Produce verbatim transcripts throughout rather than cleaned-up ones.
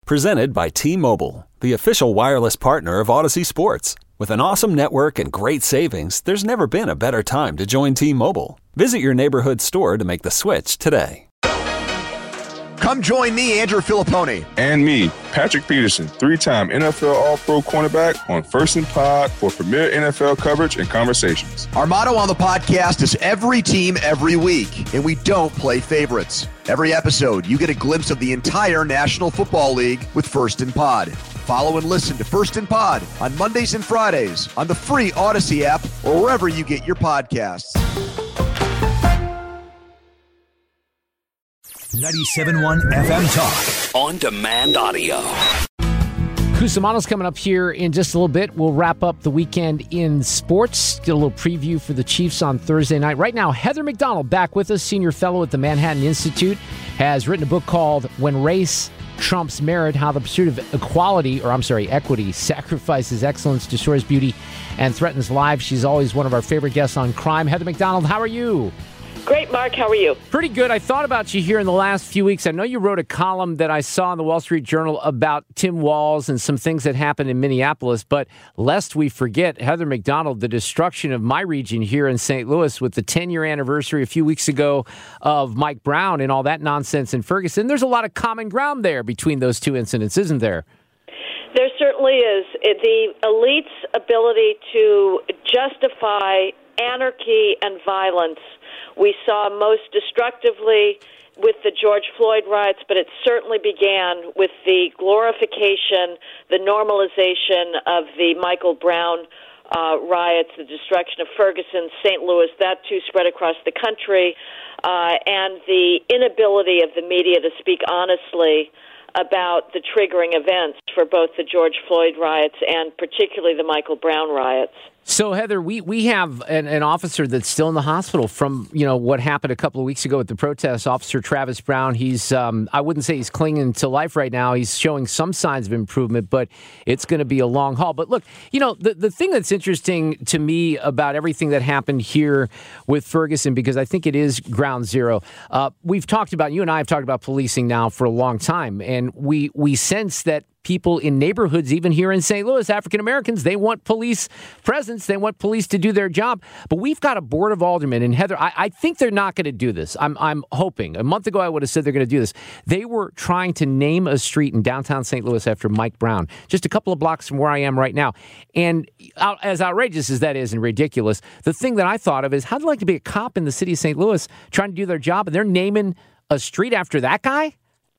Presented by T-Mobile, the official wireless partner of Odyssey Sports. With an awesome network and great savings, there's never been a better time to join T-Mobile. Visit your neighborhood store to make the switch today. Come join me, Andrew Filippone. And me, Patrick Peterson, three-time N F L All-Pro cornerback on First and Pod for premier N F L coverage and conversations. Our motto on the podcast is every team, every week, and we don't play favorites. Every episode, you get a glimpse of the entire National Football League with First and Pod. Follow and listen to First and Pod on Mondays and Fridays on the free Odyssey app or wherever you get your podcasts. ninety-seven point one F M Talk. On demand audio. Cusimano's coming up here in just a little bit. We'll wrap up the weekend in sports. Get a little preview for the Chiefs on Thursday night. Right now, Heather McDonald back with us, senior fellow at the Manhattan Institute, has written a book called When Race Trumps Merit, How the Pursuit of Equality, or I'm sorry, Equity, Sacrifices Excellence, Destroys Beauty, and Threatens Lives. She's always one of our favorite guests on crime. Heather McDonald, how are you? Great, Mark. How are you? Pretty good. I thought about you here in the last few weeks. I know you wrote a column that I saw in the Wall Street Journal about Tim Walz and some things that happened in Minneapolis. But lest we forget, Heather McDonald, the destruction of my region here in Saint Louis with the ten-year anniversary a few weeks ago of Mike Brown and all that nonsense in Ferguson. There's a lot of common ground there between those two incidents, isn't there? There certainly is. The elite's ability to justify anarchy and violence we saw most destructively with the George Floyd riots, but it certainly began with the glorification, the normalization of the Michael Brown uh, riots, the destruction of Ferguson, Saint Louis. That too spread across the country, uh, and the inability of the media to speak honestly about the triggering events for both the George Floyd riots and particularly the Michael Brown riots. So, Heather, we, we have an, an officer that's still in the hospital from, you know, what happened a couple of weeks ago at the protests. Officer Travis Brown, he's, um, I wouldn't say he's clinging to life right now. He's showing some signs of improvement, but it's going to be a long haul. But look, you know, the, the thing that's interesting to me about everything that happened here with Ferguson, because I think it is ground zero, uh, we've talked about, you and I have talked about policing now for a long time, and we, we sense that people in neighborhoods, even here in Saint Louis, African Americans, they want police presence. They want police to do their job. But we've got a board of aldermen, and Heather, I, I think they're not going to do this. I'm, I'm hoping. A month ago, I would have said they're going to do this. They were trying to name a street in downtown Saint Louis after Mike Brown, just a couple of blocks from where I am right now. And out, as outrageous as that is and ridiculous, the thing that I thought of is, how'd it like to be a cop in the city of Saint Louis trying to do their job, and they're naming a street after that guy?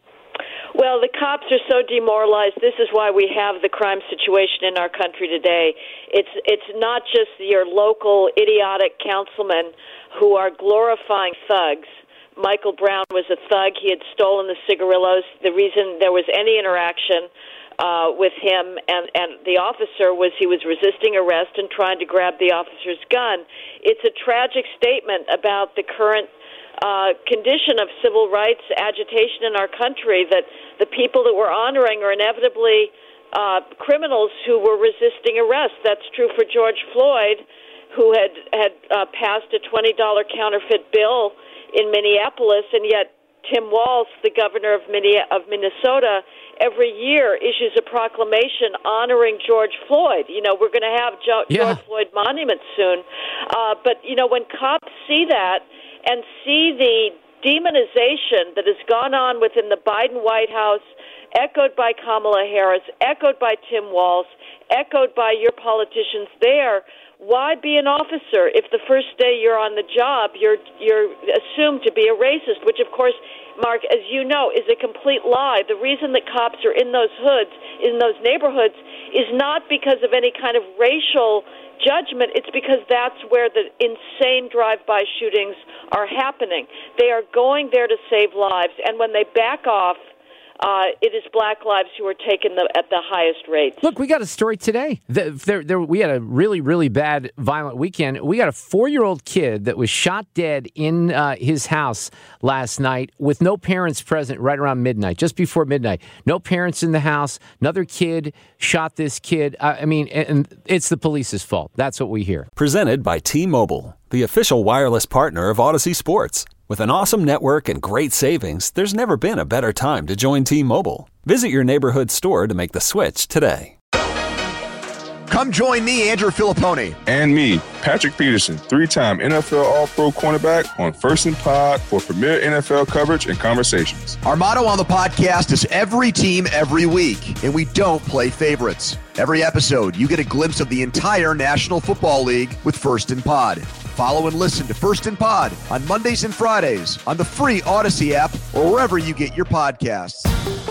Well, the cops are so demoralized. This is why we have the crime situation in our country today. It's it's not just your local idiotic councilmen who are glorifying thugs. Michael Brown was a thug. He had stolen the cigarillos. The reason there was any interaction uh, with him and, and the officer was he was resisting arrest and trying to grab the officer's gun. It's a tragic statement about the current Uh, condition of civil rights agitation in our country, that the people that we're honoring are inevitably uh, criminals who were resisting arrest. That's true for George Floyd, who had, had uh, passed a twenty dollars counterfeit bill in Minneapolis, and yet Tim Walz, the governor of Minnesota, every year issues a proclamation honoring George Floyd. You know, we're going to have jo- yeah. George Floyd monuments soon. Uh, but, you know, when cops see that, and see the demonization that has gone on within the Biden White House, echoed by Kamala Harris, echoed by Tim Walz, echoed by your politicians there, why be an officer if the first day you're on the job you're you're assumed to be a racist, which, of course, Mark, as you know, is a complete lie. The reason that cops are in those hoods, in those neighborhoods, is not because of any kind of racial judgment. It's because that's where the insane drive-by shootings are happening. They are going there to save lives, and when they back off, Uh, it is black lives who are taken the, at the highest rates. Look, we got a story today. The, there, there, we had a really, really bad, violent weekend. We got a four-year-old kid that was shot dead in uh, his house last night with no parents present right around midnight, just before midnight. No parents in the house. Another kid shot this kid. Uh, I mean, and it's the police's fault. That's what we hear. Presented by T-Mobile, the official wireless partner of Odyssey Sports. With an awesome network and great savings, there's never been a better time to join T-Mobile. Visit your neighborhood store to make the switch today. Come join me, Andrew Filippone. And me, Patrick Peterson, three-time N F L All-Pro cornerback on First and Pod for premier N F L coverage and conversations. Our motto on the podcast is every team, every week, and we don't play favorites. Every episode, you get a glimpse of the entire National Football League with First and Pod. Follow and listen to First and Pod on Mondays and Fridays on the free Odyssey app or wherever you get your podcasts.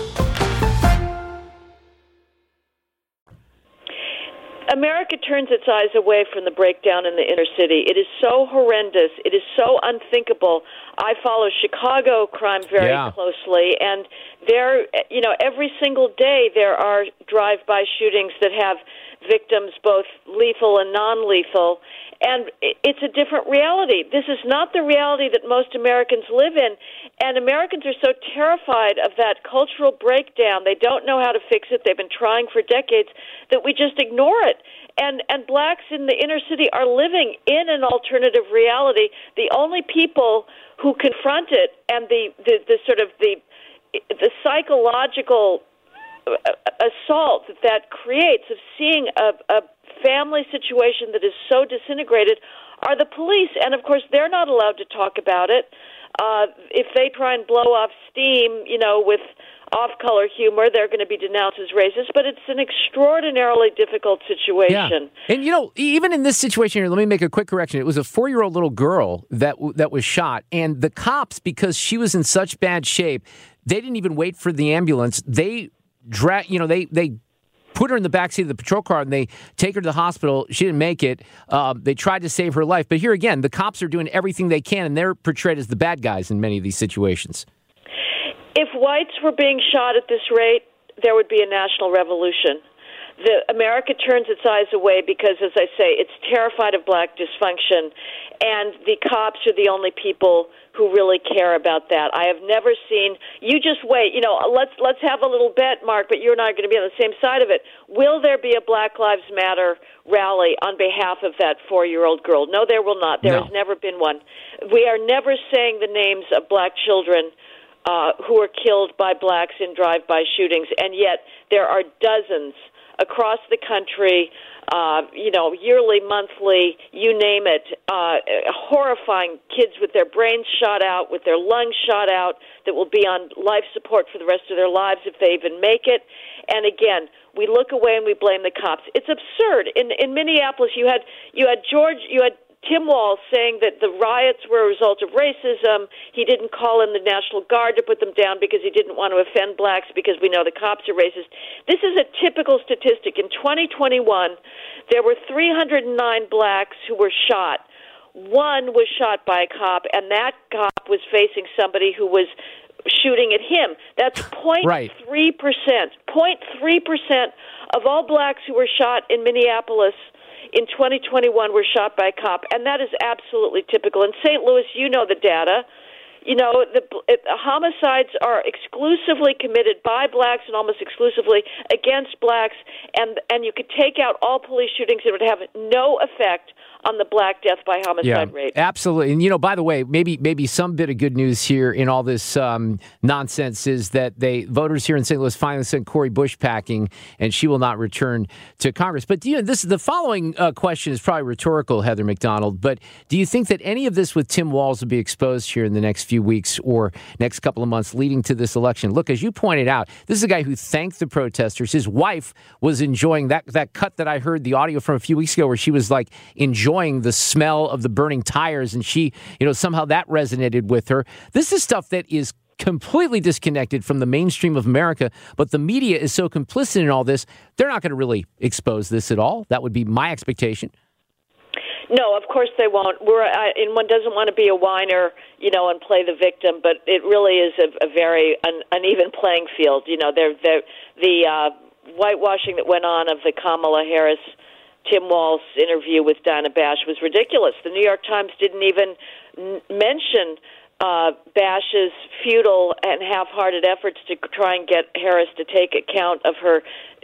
America turns its eyes away from the breakdown in the inner city. It is so horrendous. It is so unthinkable. I follow Chicago crime very yeah. closely, and there, you know, every single day there are drive-by shootings that have victims both lethal and non-lethal. And it's a different reality. This is not the reality that most Americans live in. And Americans are so terrified of that cultural breakdown. They don't know how to fix it. They've been trying for decades that we just ignore it. And and blacks in the inner city are living in an alternative reality. The only people who confront it and the, the, the sort of the the psychological assault that that creates of seeing a, a family situation that is so disintegrated are the police. And, of course, they're not allowed to talk about it. Uh, if they try and blow off steam, you know, with off-color humor, they're going to be denounced as racist. But it's an extraordinarily difficult situation. Yeah. And, you know, even in this situation here, let me make a quick correction. It was a four-year-old little girl that that was shot. And the cops, because she was in such bad shape, they didn't even wait for the ambulance. They, dra- you know, they they... put her in the backseat of the patrol car, and they take her to the hospital. She didn't make it. Um, they tried to save her life. But here again, the cops are doing everything they can, and they're portrayed as the bad guys in many of these situations. If whites were being shot at this rate, there would be a national revolution. The America turns its eyes away because, as I say, it's terrified of black dysfunction, and the cops are the only people who really care about that. I have never seen, you just wait, you know, let's let's have a little bet, Mark, but you and I are going to be on the same side of it. Will there be a Black Lives Matter rally on behalf of that four-year-old girl? No, there will not. There no. has never been one. We are never saying the names of black children uh, who are killed by blacks in drive-by shootings, and yet there are dozens across the country, uh, you know, yearly, monthly, you name it, uh, horrifying kids with their brains shot out, with their lungs shot out, that will be on life support for the rest of their lives if they even make it. And again, we look away and we blame the cops. It's absurd. In in Minneapolis, you had you had George, you had Tim Walz saying that the riots were a result of racism. He didn't call in the National Guard to put them down because he didn't want to offend blacks because we know the cops are racist. This is a typical statistic. In twenty twenty-one, there were three hundred nine blacks who were shot. One was shot by a cop, and that cop was facing somebody who was shooting at him. That's zero point three percent. zero point three percent of all blacks who were shot in Minneapolis in twenty twenty-one were shot by a cop, and that is absolutely typical. In Saint Louis, you know the data. You know, the it, homicides are exclusively committed by blacks and almost exclusively against blacks, and and you could take out all police shootings, it would have no effect on the black death by homicide yeah, rate. Absolutely. And, you know, by the way, maybe maybe some bit of good news here in all this um, nonsense is that they voters here in Saint Louis finally sent Cori Bush packing, and she will not return to Congress. But, you know, this the following uh, question is probably rhetorical, Heather McDonald, but do you think that any of this with Tim Walz will be exposed here in the next few weeks or next couple of months leading to this election? Look, as you pointed out, this is a guy who thanked the protesters. His wife was enjoying that, that cut that I heard, the audio from a few weeks ago, where she was like enjoying the smell of the burning tires, and she, you know, somehow that resonated with her. This is stuff that is completely disconnected from the mainstream of America, but the media is so complicit in all this, they're not going to really expose this at all. That would be my expectation. No, of course they won't. We're, uh, and one doesn't want to be a whiner, you know, and play the victim, but it really is a, a very un, uneven playing field. You know, they're, they're, the uh, whitewashing that went on of the Kamala Harris Tim Walz interview with Dinah Bash was ridiculous. The New York Times didn't even n- mention uh, bashes futile and half-hearted efforts to try and get Harris to take account of her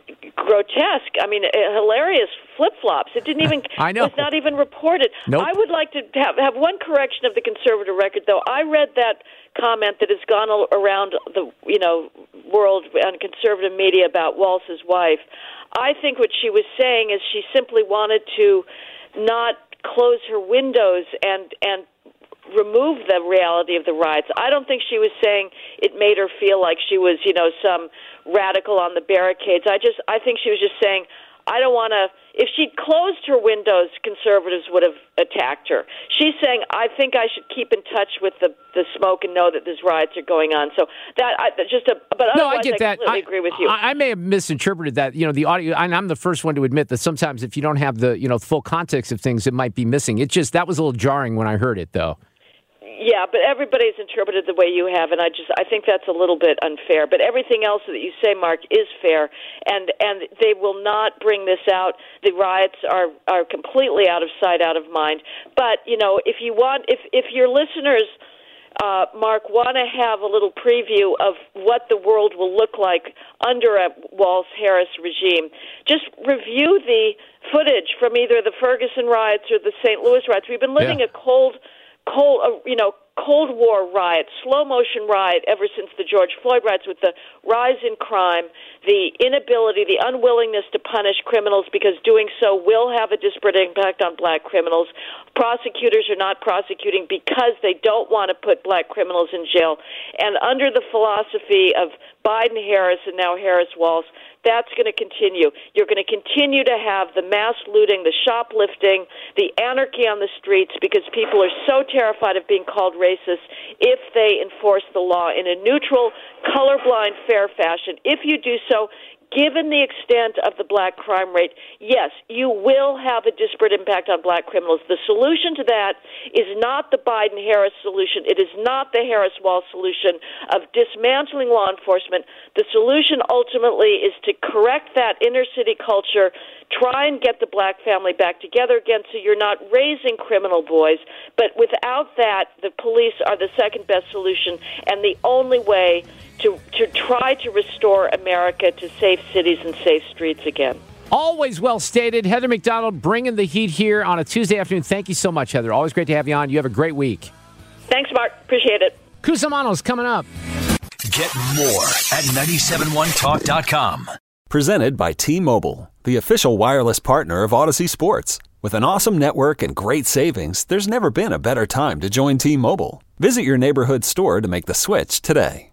grotesque, I mean, hilarious flip-flops. It didn't even, I know. was not even reported. Nope. I would like to have, have one correction of the conservative record, though. I read that comment that has gone around the, you know, world on conservative media about Walz's wife. I think what she was saying is she simply wanted to not close her windows and, and remove the reality of the riots. I don't think she was saying it made her feel like she was, you know, some radical on the barricades. I just, I think she was just saying, I don't want to, if she'd closed her windows, conservatives would have attacked her. She's saying, I think I should keep in touch with the, the smoke and know that these riots are going on. So that, I, just a, but otherwise no, I, get I that. completely I, agree with you. I, I may have misinterpreted that. You know, the audio, and I'm the first one to admit that sometimes if you don't have the, you know, full context of things, it might be missing. It just, that was a little jarring when I heard it, though. Yeah, but everybody's interpreted the way you have, and I just I think that's a little bit unfair. But everything else that you say, Mark, is fair, and and they will not bring this out. The riots are are completely out of sight, out of mind. But you know, if you want, if if your listeners, uh, Mark, want to have a little preview of what the world will look like under a Walz-Harris regime, just review the footage from either the Ferguson riots or the Saint Louis riots. We've been living yeah. a cold. Cold, uh, you know, Cold War riot, slow motion riot ever since the George Floyd riots, with the rise in crime, the inability, the unwillingness to punish criminals because doing so will have a disparate impact on black criminals. Prosecutors are not prosecuting because they don't want to put black criminals in jail. And under the philosophy of Biden-Harris and now Harris-Walz, that's going to continue. You're going to continue to have the mass looting, the shoplifting, the anarchy on the streets because people are so terrified of being called racist if they enforce the law in a neutral, colorblind, fair fashion. If you do so, given the extent of the black crime rate, yes, you will have a disparate impact on black criminals. The solution to that is not the Biden-Harris solution. It is not the Harris-Walz solution of dismantling law enforcement. The solution ultimately is to correct that inner-city culture, try and get the black family back together again so you're not raising criminal boys. But without that, the police are the second-best solution and the only way to to try to restore America to safe cities and safe streets again. Always well stated. Heather McDonald bringing the heat here on a Tuesday afternoon. Thank you so much, Heather. Always great to have you on. You have a great week. Thanks, Mark. Appreciate it. Cusimano's coming up. Get more at nine seven one talk dot com. Presented by T-Mobile, the official wireless partner of Odyssey Sports. With an awesome network and great savings, there's never been a better time to join T-Mobile. Visit your neighborhood store to make the switch today.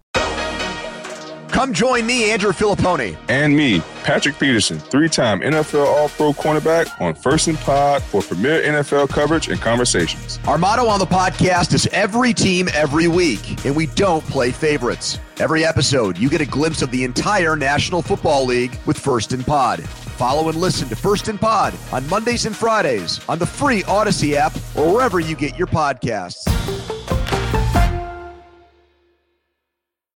Come join me, Andrew Filipponi. And me, Patrick Peterson, three-time N F L All-Pro cornerback on First and Pod for premier N F L coverage and conversations. Our motto on the podcast is every team, every week, and we don't play favorites. Every episode, you get a glimpse of the entire National Football League with First and Pod. Follow and listen to First and Pod on Mondays and Fridays on the free Odyssey app or wherever you get your podcasts.